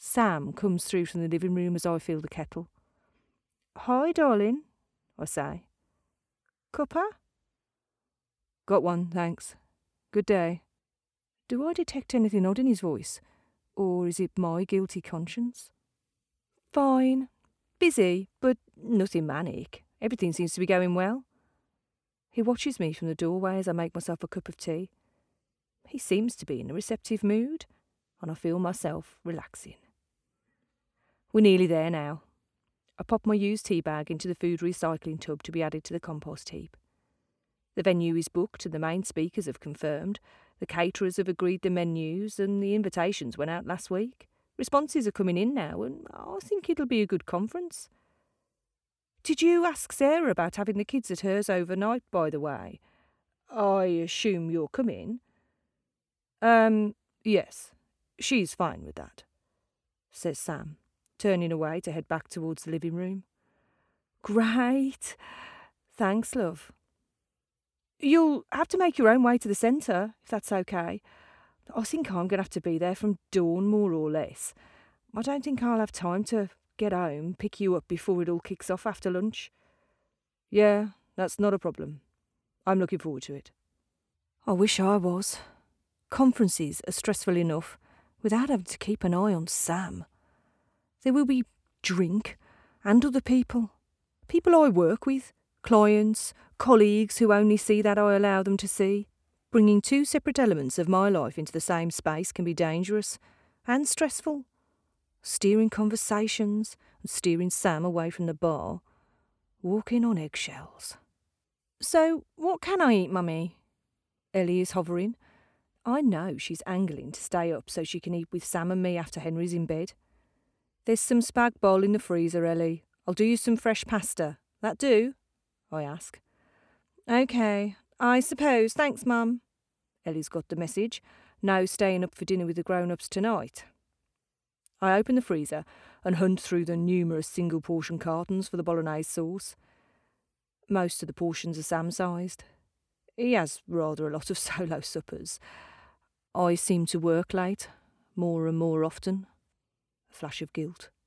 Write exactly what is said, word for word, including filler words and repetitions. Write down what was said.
Sam comes through from the living room as I fill the kettle. "Hi, darling," I say. "Cuppa?" "Got one, thanks. Good day." Do I detect anything odd in his voice, or is it my guilty conscience? "Fine. Busy, but nothing manic. Everything seems to be going well." He watches me from the doorway as I make myself a cup of tea. He seems to be in a receptive mood, and I feel myself relaxing. We're nearly there now. I pop my used tea bag into the food recycling tub to be added to the compost heap. The venue is booked and the main speakers have confirmed. The caterers have agreed the menus and the invitations went out last week. Responses are coming in now and I think it'll be a good conference. Did you ask Sarah about having the kids at hers overnight, by the way? I assume you're coming? Um, yes. She's fine with that, says Sam, turning away to head back towards the living room. Great. Thanks, love. You'll have to make your own way to the centre, if that's okay. I think I'm going to have to be there from dawn, more or less. I don't think I'll have time to get home, pick you up before it all kicks off after lunch. Yeah, that's not a problem. I'm looking forward to it. I wish I was. Conferences are stressful enough without having to keep an eye on Sam. There will be drink and other people. People I work with, clients, colleagues who only see that I allow them to see. Bringing two separate elements of my life into the same space can be dangerous and stressful. Steering conversations and steering Sam away from the bar. Walking on eggshells. So, what can I eat, Mummy? Ellie is hovering. I know she's angling to stay up so she can eat with Sam and me after Henry's in bed. There's some spag bol in the freezer, Ellie. I'll do you some fresh pasta. That do? I ask. OK, I suppose. Thanks, Mum. Ellie's got the message. No staying up for dinner with the grown-ups tonight. I open the freezer and hunt through the numerous single-portion cartons for the bolognese sauce. Most of the portions are Sam-sized. He has rather a lot of solo suppers. I seem to work late, more and more often. A flash of guilt.